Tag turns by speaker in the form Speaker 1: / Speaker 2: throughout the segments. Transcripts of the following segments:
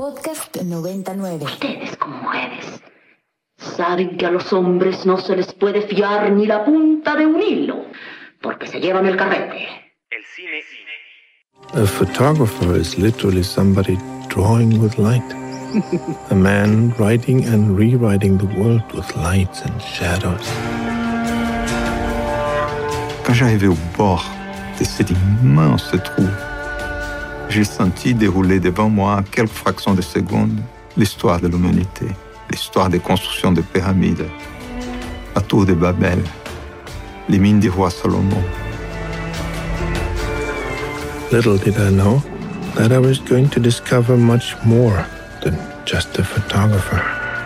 Speaker 1: Podcast 99.
Speaker 2: Ustedes como mujeres saben que a los hombres no se les puede fiar ni la punta de un hilo, porque se llevan el carrete.
Speaker 3: El cine.
Speaker 4: A photographer is literally somebody drawing with light. A man writing and rewriting the world with lights and shadows.
Speaker 5: Quand j'arrivais au bord de cet immense trou, j'ai senti dérouler devant moi en quelques fractions de secondes l'histoire de l'humanité, l'histoire des constructions de pyramides, la tour de Babel, les mines du roi Salomon.
Speaker 4: Little did I know that I was going to discover much more than just a photographer.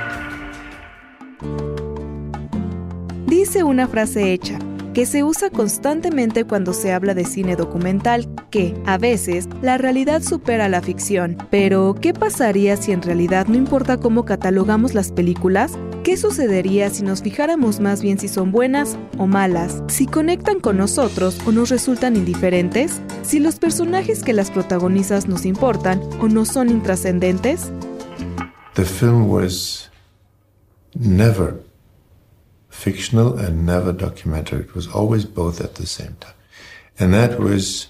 Speaker 6: Dice una frase hecha, que se usa constantemente cuando se habla de cine documental, que, a veces, la realidad supera la ficción. Pero, ¿qué pasaría si en realidad no importa cómo catalogamos las películas? ¿Qué sucedería si nos fijáramos más bien si son buenas o malas? ¿Si conectan con nosotros o nos resultan indiferentes? ¿Si los personajes que las protagonizan nos importan o no son intrascendentes?
Speaker 4: The film was never fictional and never documentary. It was always both at the same time. And that was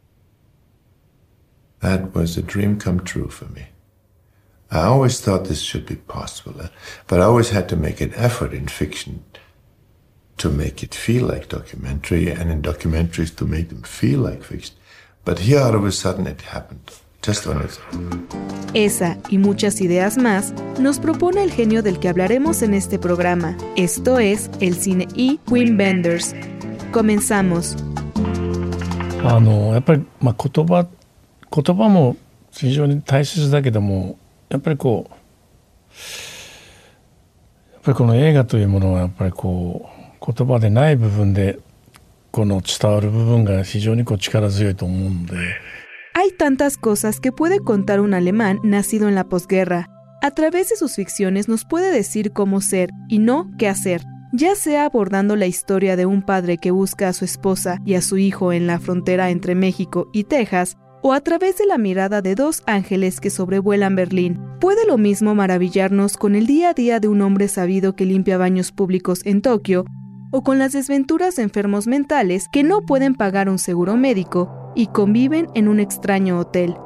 Speaker 4: a dream come true for me. I always thought this should be possible, but I always had to make an effort in fiction to make it feel like documentary, and in documentaries to make them feel like fiction. But here all of a sudden it happened. Just on its own.
Speaker 6: Esa y muchas ideas más nos propone el genio del que hablaremos en este programa. Esto es El Cine y Wim Wenders. Comenzamos.
Speaker 7: やっぱり、言葉も非常に大切だけども、やっぱりこの映画というものはやっぱり言葉でない部分で伝わる部分が非常に力強いと思うので。
Speaker 6: Hay tantas cosas que puede contar un alemán nacido en la posguerra. A través de sus ficciones nos puede decir cómo ser y no qué hacer, ya sea abordando la historia de un padre que busca a su esposa y a su hijo en la frontera entre México y Texas, o a través de la mirada de dos ángeles que sobrevuelan Berlín. Puede lo mismo maravillarnos con el día a día de un hombre sabido que limpia baños públicos en Tokio, o con las desventuras de enfermos mentales que no pueden pagar un seguro médico y conviven en un extraño hotel.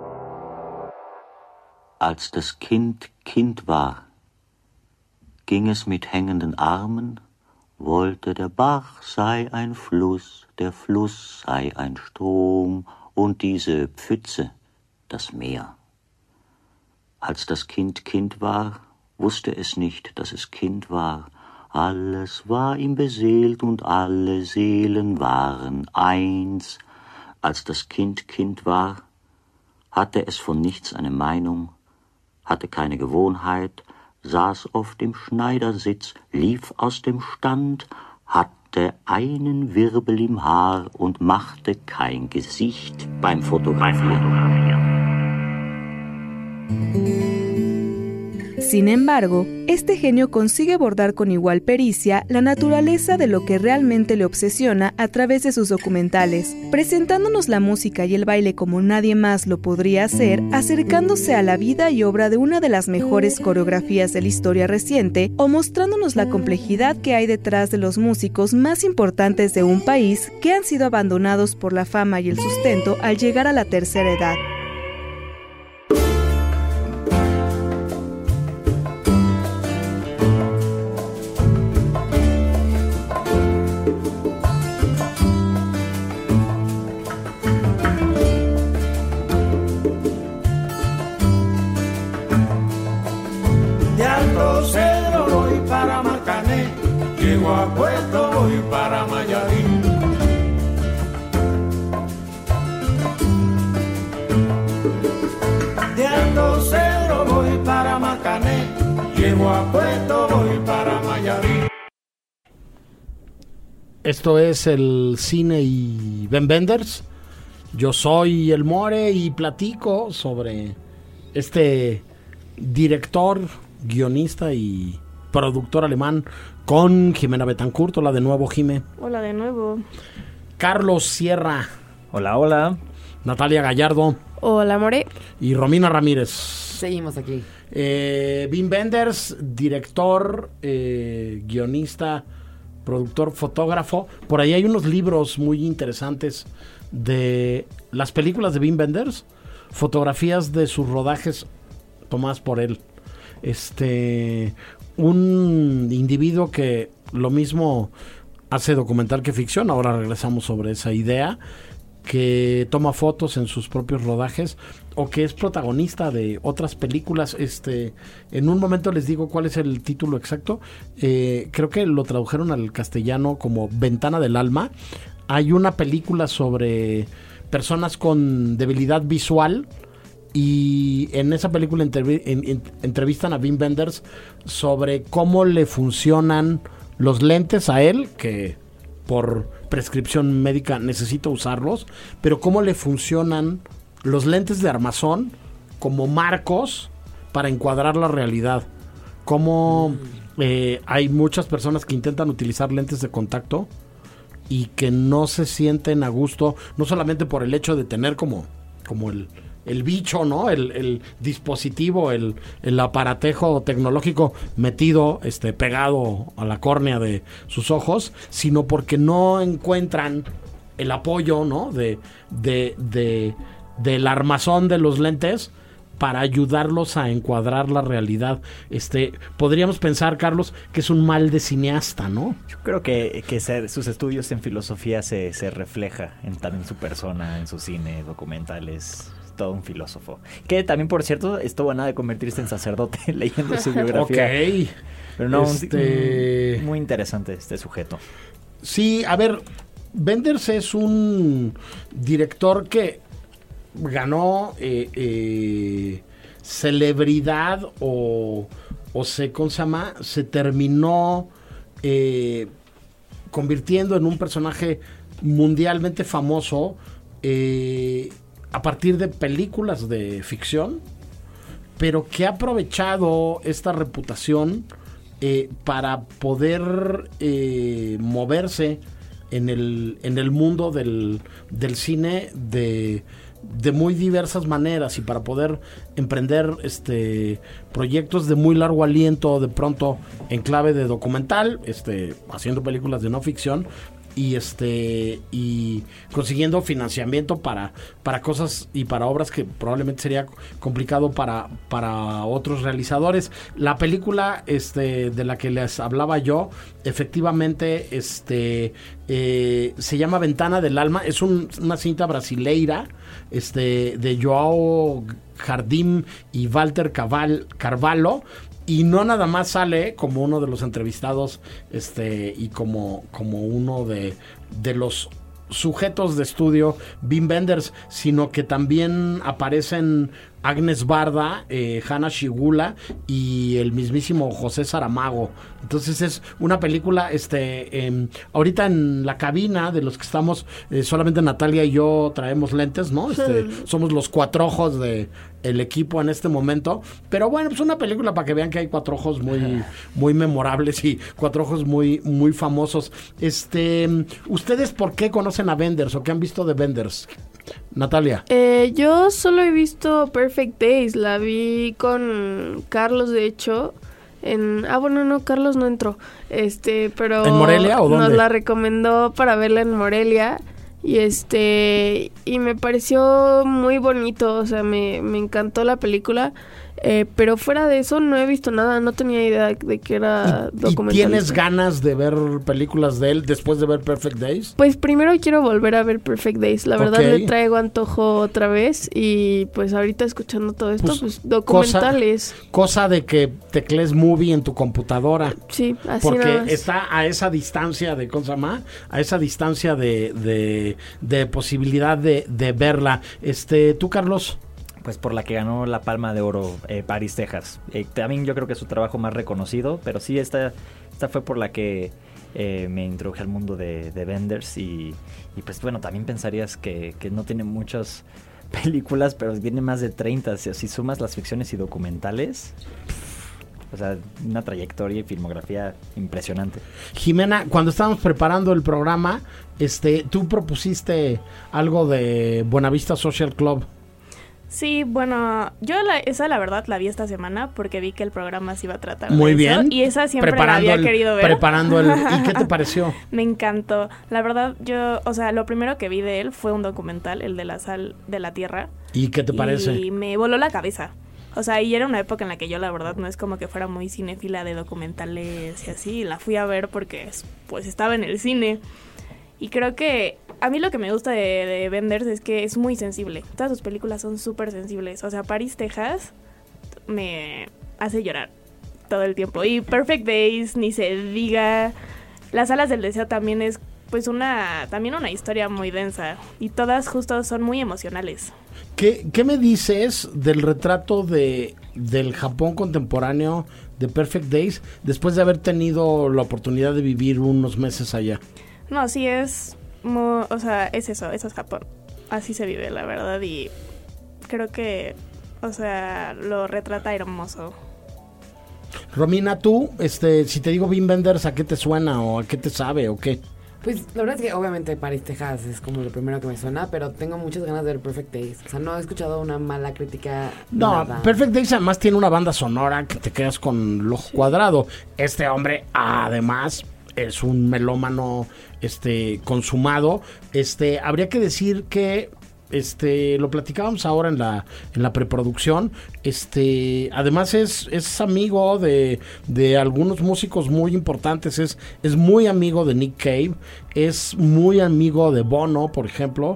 Speaker 8: Als das Kind Kind war, ging es mit hängenden Armen, wollte der Bach sei ein Fluss, der Fluss sei ein Strom und diese Pfütze das Meer. Als das Kind Kind war, wusste es nicht, dass es Kind war. Alles war ihm beseelt und alle Seelen waren eins. Als das Kind Kind war, hatte es von nichts eine Meinung, hatte keine Gewohnheit, saß oft im Schneidersitz, lief aus dem Stand, hatte einen Wirbel im Haar und machte kein Gesicht beim Fotografieren.
Speaker 6: Sin embargo, este genio consigue abordar con igual pericia la naturaleza de lo que realmente le obsesiona a través de sus documentales, presentándonos la música y el baile como nadie más lo podría hacer, acercándose a la vida y obra de una de las mejores coreografías de la historia reciente, o mostrándonos la complejidad que hay detrás de los músicos más importantes de un país que han sido abandonados por la fama y el sustento al llegar a la tercera edad.
Speaker 3: Esto es El Cine y Wim Wenders. Yo soy El More y platico sobre este director, guionista y productor alemán con Jimena Betancourt. Hola de nuevo, Jime.
Speaker 9: Hola de nuevo.
Speaker 3: Carlos Sierra.
Speaker 10: Hola, hola.
Speaker 3: Natalia Gallardo.
Speaker 9: Hola, More.
Speaker 3: Y Romina Ramírez.
Speaker 9: Seguimos aquí.
Speaker 3: Wim Wenders, director, guionista, productor, fotógrafo. Por ahí hay unos libros muy interesantes de las películas de Wim Wenders, fotografías de sus rodajes tomadas por él. Un individuo que lo mismo hace documental que ficción. Ahora regresamos sobre esa idea, que toma fotos en sus propios rodajes o que es protagonista de otras películas. En un momento les digo cuál es el título exacto. Creo que lo tradujeron al castellano como Ventana del Alma. Hay una película sobre personas con debilidad visual y en esa película entrevistan a Wim Wenders sobre cómo le funcionan los lentes a él, que por prescripción médica necesita usarlos, pero cómo le funcionan los lentes de armazón como marcos para encuadrar la realidad. Cómo hay muchas personas que intentan utilizar lentes de contacto y que no se sienten a gusto, no solamente por el hecho de tener como el bicho, ¿no? El dispositivo, el aparatejo tecnológico metido, pegado a la córnea de sus ojos, sino porque no encuentran el apoyo, ¿no? del armazón de los lentes para ayudarlos a encuadrar la realidad. Podríamos pensar, Carlos, que es un mal de cineasta, ¿no?
Speaker 10: Yo creo que sus estudios en filosofía se refleja en su persona, en su cine, documentales. Todo un filósofo. Que también, por cierto, estuvo a nada de convertirse en sacerdote leyendo su biografía.
Speaker 3: Ok.
Speaker 10: Pero no, muy interesante este sujeto.
Speaker 3: Sí, a ver, Wenders es un director que ganó celebridad se terminó convirtiendo en un personaje mundialmente famoso a partir de películas de ficción, pero que ha aprovechado esta reputación para poder moverse en el mundo del cine de muy diversas maneras y para poder emprender proyectos de muy largo aliento, de pronto en clave de documental, haciendo películas de no ficción y consiguiendo financiamiento para cosas y para obras que probablemente sería complicado para otros realizadores. La película de la que les hablaba yo, efectivamente se llama Ventana del Alma. Es una cinta brasileira de João Jardim y Walter Carvalho. Y no nada más sale como uno de los entrevistados y como uno de los sujetos de estudio Wim Wenders, sino que también aparecen Agnes Barda, Hanna Schigula y el mismísimo José Saramago. Entonces es una película, ahorita en la cabina de los que estamos, solamente Natalia y yo traemos lentes, ¿no? Somos los cuatro ojos de el equipo en este momento, pero bueno, pues una película para que vean que hay cuatro ojos muy memorables y cuatro ojos muy famosos. ¿Ustedes por qué conocen a Wenders o qué han visto de Wenders? Natalia.
Speaker 11: Yo solo he visto Perfect Days, la vi con Carlos, de hecho. Carlos no entró. Pero
Speaker 3: ¿en Morelia o dónde?
Speaker 11: Nos la recomendó para verla en Morelia. Y me pareció muy bonito, o sea, me encantó la película. Pero fuera de eso no he visto nada, no tenía idea de que era documental.
Speaker 3: ¿Y tienes ganas de ver películas de él después de ver Perfect Days?
Speaker 11: Pues primero quiero volver a ver Perfect Days, la verdad le traigo antojo otra vez y pues ahorita escuchando todo esto, pues documentales.
Speaker 3: Cosa de que teclees Movie en tu computadora.
Speaker 11: Sí, así
Speaker 3: porque
Speaker 11: nada más.
Speaker 3: Está a esa distancia de a esa distancia de posibilidad de verla. ¿Tú, Carlos?
Speaker 10: Pues por la que ganó la Palma de Oro, Paris, Texas. También yo creo que es su trabajo más reconocido, pero sí esta fue por la que me introduje al mundo de Wenders y pues bueno, también pensarías que no tiene muchas películas, pero tiene más de 30, si sumas las ficciones y documentales. O sea, una trayectoria y filmografía impresionante.
Speaker 3: Jimena, cuando estábamos preparando el programa, tú propusiste algo de Buenavista Social Club.
Speaker 9: Sí, bueno, yo esa la verdad la vi esta semana porque vi que el programa se iba a tratar
Speaker 3: Muy
Speaker 9: de
Speaker 3: bien.
Speaker 9: eso. Y esa siempre la había querido ver.
Speaker 3: ¿Y qué te pareció?
Speaker 9: Me encantó. La verdad, lo primero que vi de él fue un documental, el de la sal de la tierra.
Speaker 3: ¿Y qué te parece?
Speaker 9: Y me voló la cabeza. O sea, y era una época en la que yo la verdad no es como que fuera muy cinéfila de documentales y así. La fui a ver porque pues estaba en el cine. Y creo que a mí lo que me gusta de Wenders es que es muy sensible. Todas sus películas son súper sensibles. O sea, Paris, Texas me hace llorar todo el tiempo. Y Perfect Days, ni se diga. Las alas del deseo también es pues también una historia muy densa. Y todas justo son muy emocionales.
Speaker 3: ¿Qué me dices del retrato del Japón contemporáneo de Perfect Days después de haber tenido la oportunidad de vivir unos meses allá?
Speaker 9: No, sí es eso es Japón. Así se vive, la verdad, y creo que, lo retrata hermoso.
Speaker 3: Romina, tú, si te digo Wim Wenders, ¿a qué te suena o a qué te sabe o qué?
Speaker 12: Pues la verdad es que obviamente Paris, Texas es como lo primero que me suena, pero tengo muchas ganas de ver Perfect Days. O sea, no he escuchado una mala crítica.
Speaker 3: No,
Speaker 12: nada.
Speaker 3: Perfect Days además tiene una banda sonora que te quedas con el ojo cuadrado. Este hombre, además, es un melómano consumado. Habría que decir que lo platicábamos ahora en la preproducción. Además es amigo de algunos músicos muy importantes. Es muy amigo de Nick Cave, es muy amigo de Bono, por ejemplo.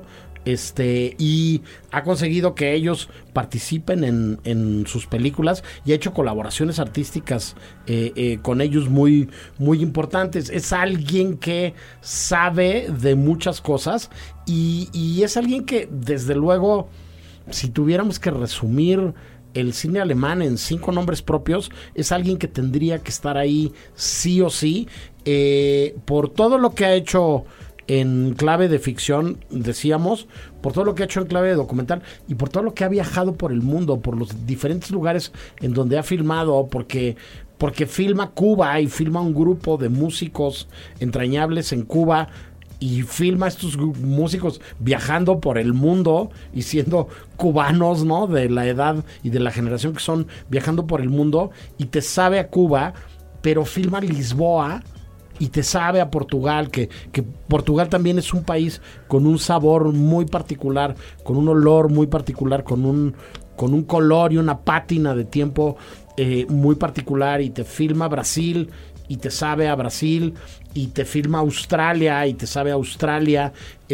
Speaker 3: Y ha conseguido que ellos participen en sus películas y ha hecho colaboraciones artísticas con ellos muy, muy importantes. Es alguien que sabe de muchas cosas y es alguien que, desde luego, si tuviéramos que resumir el cine alemán en 5 nombres propios, es alguien que tendría que estar ahí sí o sí, por todo lo que ha hecho en clave de ficción, decíamos, por todo lo que ha hecho en clave de documental y por todo lo que ha viajado por el mundo, por los diferentes lugares en donde ha filmado, porque filma Cuba y filma un grupo de músicos entrañables en Cuba y filma a estos músicos viajando por el mundo y siendo cubanos, ¿no? De la edad y de la generación que son, viajando por el mundo, y te sabe a Cuba, pero filma Lisboa y te sabe a Portugal, que Portugal también es un país con un sabor muy particular, con un olor muy particular, con un color y una pátina de tiempo muy particular, y te filma Brasil y te sabe a Brasil, y te filma Australia y te sabe a Australia.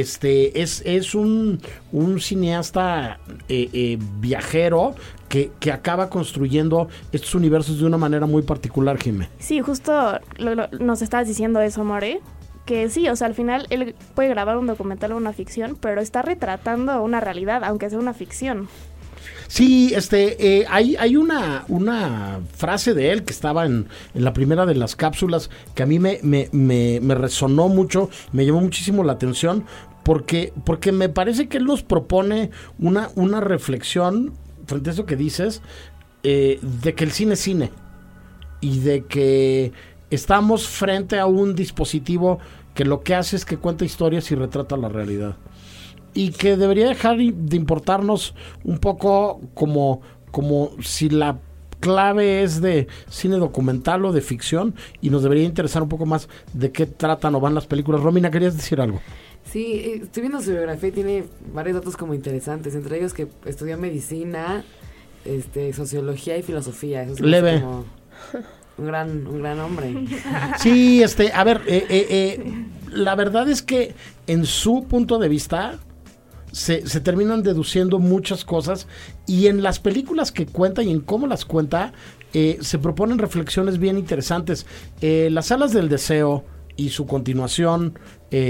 Speaker 3: Es un cineasta viajero que acaba construyendo estos universos de una manera muy particular, Jimé.
Speaker 9: Sí, justo nos estabas diciendo eso, More, que sí, o sea, al final él puede grabar un documental o una ficción, pero está retratando una realidad, aunque sea una ficción.
Speaker 3: Sí, hay una frase de él que estaba en la primera de las cápsulas que a mí me resonó mucho, me llamó muchísimo la atención, porque me parece que él nos propone una reflexión frente a eso que dices, de que el cine es cine y de que estamos frente a un dispositivo que lo que hace es que cuenta historias y retrata la realidad. Y que debería dejar de importarnos un poco como si la clave es de cine documental o de ficción, y nos debería interesar un poco más de qué tratan o van las películas. Romina, ¿querías decir algo?
Speaker 12: Sí, estoy viendo su biografía y tiene varios datos como interesantes, entre ellos que estudió medicina, sociología y filosofía. Eso
Speaker 3: Leve.
Speaker 12: Como un gran hombre.
Speaker 3: Sí, a ver, la verdad es que en su punto de vista se terminan deduciendo muchas cosas, y en las películas que cuenta y en cómo las cuenta se proponen reflexiones bien interesantes. Las alas del deseo y su continuación,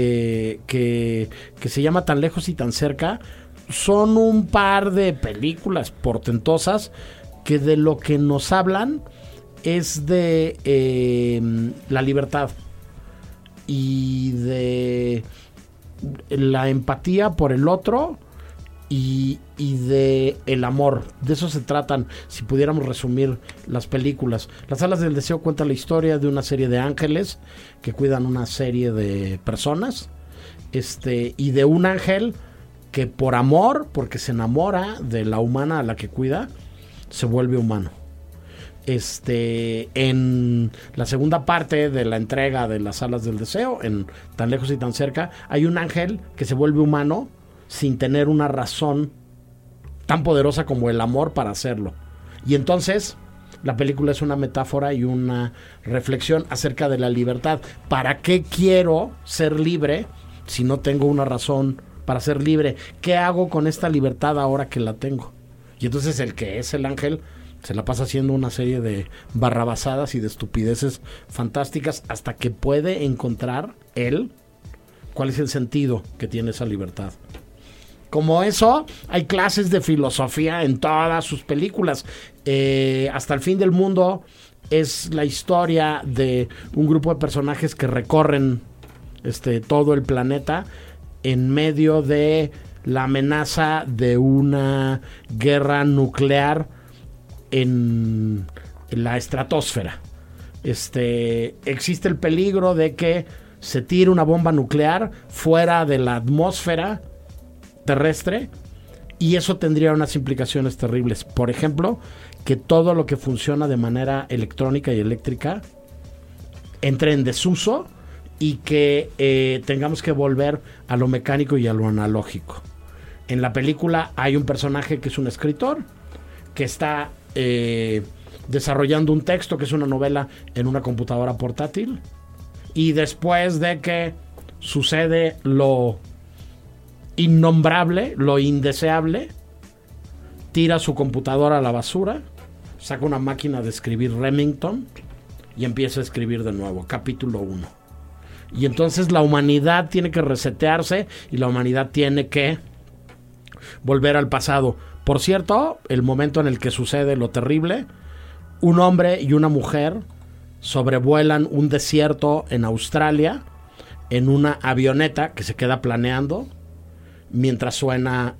Speaker 3: que se llama Tan lejos y tan cerca, son un par de películas portentosas que de lo que nos hablan es de la libertad y de la empatía por el otro y de el amor. De eso se tratan, si pudiéramos resumir las películas. Las alas del deseo cuenta la historia de una serie de ángeles que cuidan una serie de personas, y de un ángel que por amor, porque se enamora de la humana a la que cuida, se vuelve humano. En la segunda parte de la entrega de las Alas del Deseo, en Tan Lejos y Tan Cerca, hay un ángel que se vuelve humano sin tener una razón tan poderosa como el amor para hacerlo. Y entonces la película es una metáfora y una reflexión acerca de la libertad. ¿Para qué quiero ser libre si no tengo una razón para ser libre? ¿Qué hago con esta libertad ahora que la tengo? Y entonces el que es el ángel se la pasa haciendo una serie de barrabasadas y de estupideces fantásticas hasta que puede encontrar él cuál es el sentido que tiene esa libertad. Como eso, hay clases de filosofía en todas sus películas. Hasta el fin del mundo es la historia de un grupo de personajes que recorren todo el planeta en medio de la amenaza de una guerra nuclear en la estratosfera. Existe el peligro de que se tire una bomba nuclear fuera de la atmósfera terrestre y eso tendría unas implicaciones terribles. Por ejemplo, que todo lo que funciona de manera electrónica y eléctrica entre en desuso y que tengamos que volver a lo mecánico y a lo analógico. En la película hay un personaje que es un escritor que está desarrollando un texto que es una novela en una computadora portátil, y después de que sucede lo innombrable, lo indeseable, tira su computadora a la basura, saca una máquina de escribir Remington y empieza a escribir de nuevo, capítulo 1. Y entonces la humanidad tiene que resetearse y la humanidad tiene que volver al pasado. Por cierto, el momento en el que sucede lo terrible, un hombre y una mujer sobrevuelan un desierto en Australia en una avioneta que se queda planeando mientras suena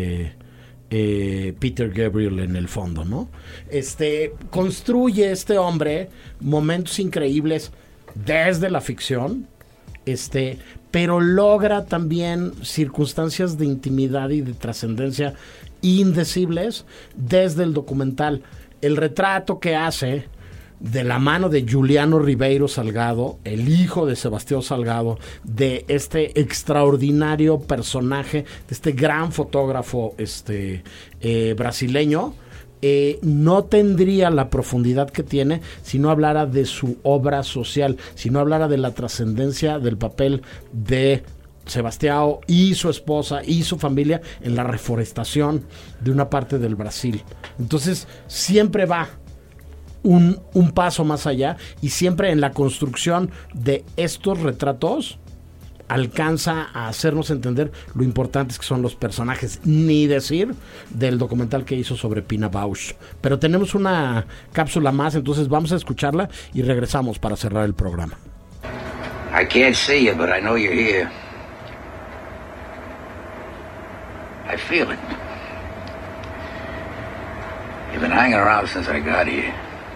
Speaker 3: Peter Gabriel en el fondo, ¿no? Construye este hombre momentos increíbles desde la ficción, pero logra también circunstancias de intimidad y de trascendencia indecibles desde el documental. El retrato que hace de la mano de Juliano Ribeiro Salgado, el hijo de Sebastião Salgado, de este extraordinario personaje, de este gran fotógrafo brasileño, no tendría la profundidad que tiene si no hablara de su obra social, si no hablara de la trascendencia del papel de Sebastião y su esposa y su familia en la reforestación de una parte del Brasil. Entonces siempre va un paso más allá y siempre en la construcción de estos retratos alcanza a hacernos entender lo importantes que son los personajes, ni decir del documental que hizo sobre Pina Bausch. Pero tenemos una cápsula más, entonces vamos a escucharla y regresamos para cerrar el programa.
Speaker 13: I can't see you, but I know you're here. I feel it. You've been hanging around since I got here.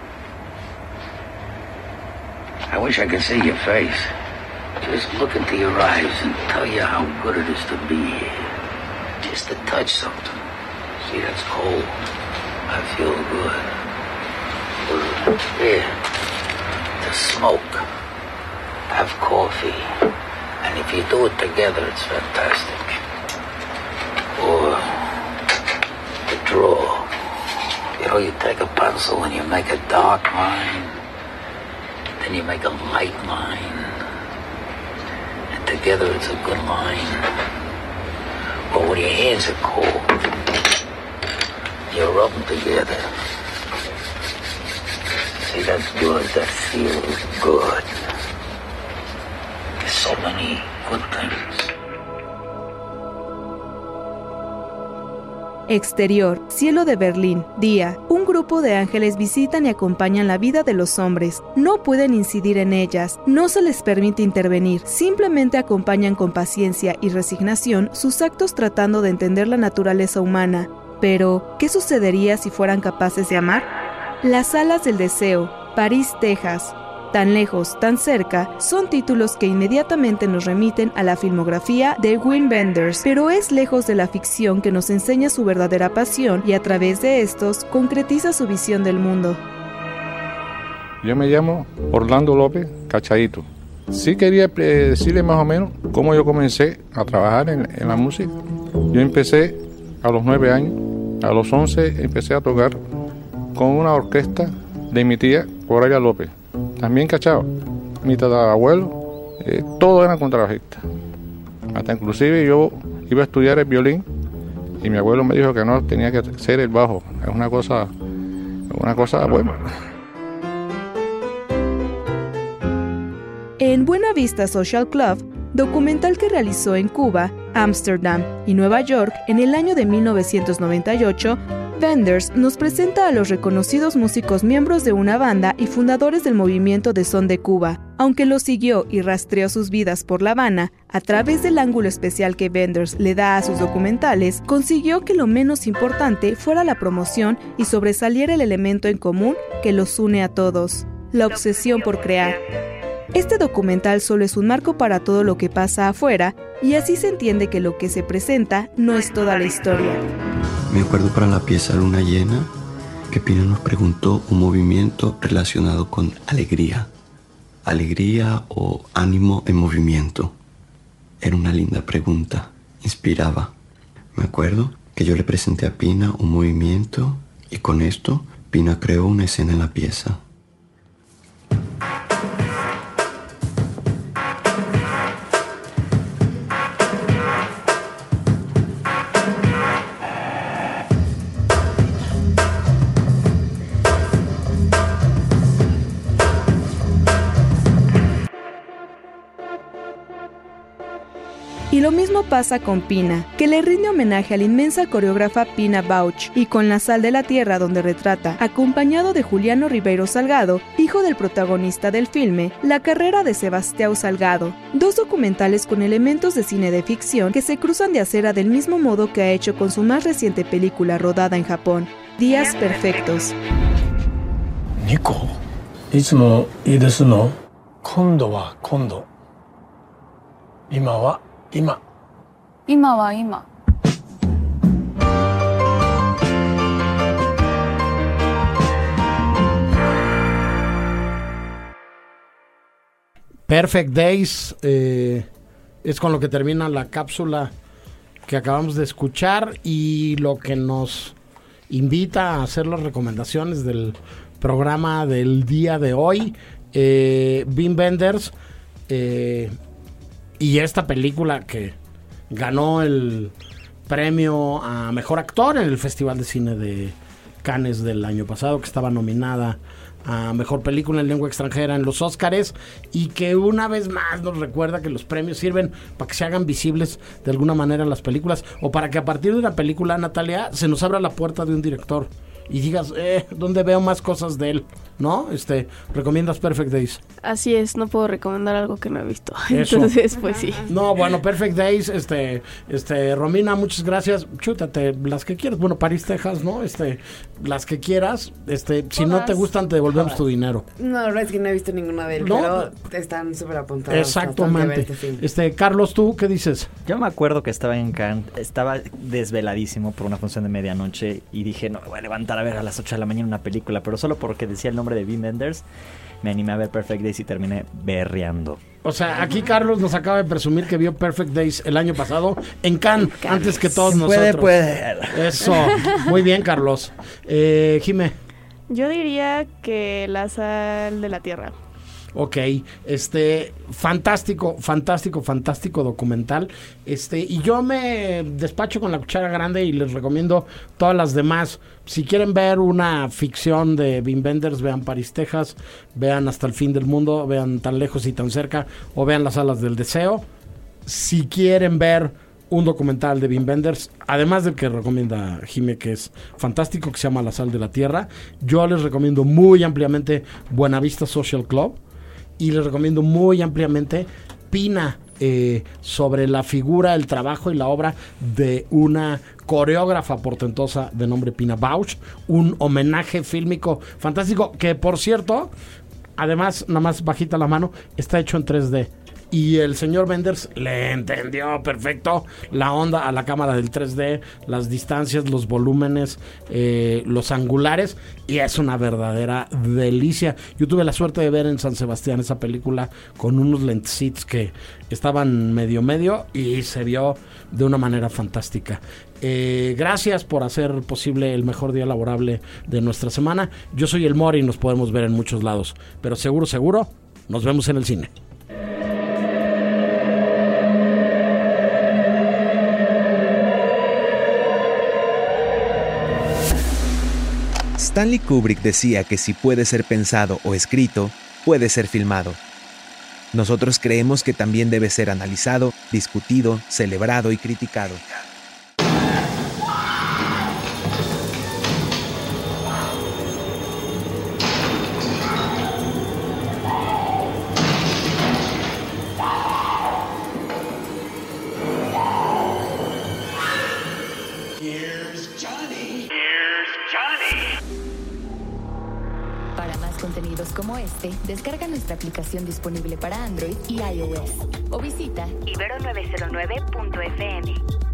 Speaker 13: I wish I could see your face. Just look into your eyes and tell you how good it is to be here. Just to touch something. See, that's cold. I feel good. Here, to smoke. Have coffee. And if you do it together, it's fantastic. Or to draw. You know, you take a pencil and you make a dark line. Then you make a light line. And together it's a good line. Or when your hands are cold, you rub them together. See, that's good. That feels good. There's so many good things.
Speaker 6: Exterior, cielo de Berlín, día. Un grupo de ángeles visitan y acompañan la vida de los hombres. No pueden incidir en ellas, no se les permite intervenir, simplemente acompañan con paciencia y resignación sus actos tratando de entender la naturaleza humana. Pero, ¿qué sucedería si fueran capaces de amar? Las Alas del Deseo, París, Texas. Tan lejos, tan cerca, son títulos que inmediatamente nos remiten a la filmografía de Wim Wenders, pero es lejos de la ficción que nos enseña su verdadera pasión y a través de estos concretiza su visión del mundo.
Speaker 14: Yo me llamo Orlando López Cachadito. Sí quería decirle más o menos cómo yo comencé a trabajar en la música. Yo empecé a los 9 años, a los 11 empecé a tocar con una orquesta de mi tía Coralia López, también cachado. Mi tatarabuelo, todos eran contrabajistas. Hasta inclusive yo iba a estudiar el violín y mi abuelo me dijo que no, tenía que ser el bajo. Es una cosa buena.
Speaker 6: En Buena Vista Social Club, documental que realizó en Cuba, Ámsterdam y Nueva York en el año de 1998, Wenders nos presenta a los reconocidos músicos miembros de una banda y fundadores del movimiento de son de Cuba. Aunque lo siguió y rastreó sus vidas por La Habana, a través del ángulo especial que Wenders le da a sus documentales, consiguió que lo menos importante fuera la promoción y sobresaliera el elemento en común que los une a todos, la obsesión por crear. Este documental solo es un marco para todo lo que pasa afuera, y así se entiende que lo que se presenta no es toda la historia.
Speaker 15: Me acuerdo para la pieza Luna Llena que Pina nos preguntó un movimiento relacionado con alegría. Alegría o ánimo en movimiento. Era una linda pregunta, inspiraba. Me acuerdo que yo le presenté a Pina un movimiento y con esto Pina creó una escena en la pieza.
Speaker 6: Y lo mismo pasa con Pina, que le rinde homenaje a la inmensa coreógrafa Pina Bausch, y con La Sal de la Tierra, donde retrata, acompañado de Juliano Ribeiro Salgado, hijo del protagonista del filme, la carrera de Sebastião Salgado. Dos documentales con elementos de cine de ficción que se cruzan de acera del mismo modo que ha hecho con su más reciente película rodada en Japón, Días Perfectos.
Speaker 7: Nico, いつもいいですの? 今度は今度。今は今。
Speaker 16: 今は今。
Speaker 3: Perfect Days es con lo que termina la cápsula que acabamos de escuchar y lo que nos invita a hacer las recomendaciones del programa del día de hoy. Wim Wenders y esta película que ganó el premio a Mejor Actor en el Festival de Cine de Cannes del año pasado, que estaba nominada a Mejor Película en Lengua Extranjera en los Óscares, y que una vez más nos recuerda que los premios sirven para que se hagan visibles de alguna manera las películas, o para que a partir de una película, Natalia, se nos abra la puerta de un director y digas, ¿dónde veo más cosas de él? ¿No? ¿Recomiendas Perfect Days?
Speaker 11: Así es, no puedo recomendar algo que no he visto.
Speaker 3: Eso.
Speaker 11: Entonces, pues sí.
Speaker 3: No, bueno, Perfect Days, Romina, muchas gracias. Chútate las que quieras. Bueno, París, Texas, ¿no? Las que quieras. Si no te gustan, te devolvemos tu dinero.
Speaker 12: No, la verdad es que no he visto ninguna de él,
Speaker 3: ¿no?
Speaker 12: pero están súper apuntadas.
Speaker 3: Exactamente. Carlos, ¿tú qué dices?
Speaker 10: Yo me acuerdo que estaba en Cannes, estaba desveladísimo por una función de medianoche y dije, no me voy a levantar a ver a las 8 de la mañana una película, pero solo porque decía el nombre de Wim Wenders me animé a ver Perfect Days y terminé berreando.
Speaker 3: O sea, aquí Carlos nos acaba de presumir que vio Perfect Days el año pasado en Cannes, antes que todos nosotros.
Speaker 10: Puede.
Speaker 3: Eso, muy bien, Carlos. Jime.
Speaker 9: Yo diría que La Sal de la Tierra.
Speaker 3: Ok, fantástico documental. Y yo me despacho con la cuchara grande y les recomiendo todas las demás. Si quieren ver una ficción de Wim Wenders, vean París, Texas, vean Hasta el Fin del Mundo, vean Tan Lejos y Tan Cerca, o vean Las Alas del Deseo. Si quieren ver un documental de Wim Wenders, además del que recomienda Jime, que es fantástico, que se llama La Sal de la Tierra, yo les recomiendo muy ampliamente Buena Vista Social Club. Y les recomiendo muy ampliamente Pina, sobre la figura, el trabajo y la obra de una coreógrafa portentosa de nombre Pina Bausch. Un homenaje fílmico fantástico que, por cierto, además, nada más bajita la mano, está hecho en 3D. Y el señor Wenders le entendió perfecto la onda a la cámara del 3D, las distancias, los volúmenes, los angulares, y es una verdadera delicia. Yo tuve la suerte de ver en San Sebastián esa película con unos lentecitos que estaban medio y se vio de una manera fantástica. Gracias por hacer posible el mejor día laborable de nuestra semana. Yo soy el Mori y nos podemos ver en muchos lados, pero seguro, nos vemos en el cine.
Speaker 17: Stanley Kubrick decía que si puede ser pensado o escrito, puede ser filmado. Nosotros creemos que también debe ser analizado, discutido, celebrado y criticado.
Speaker 1: Para más contenidos como este, descarga nuestra aplicación disponible para Android y iOS o visita ibero909.fm.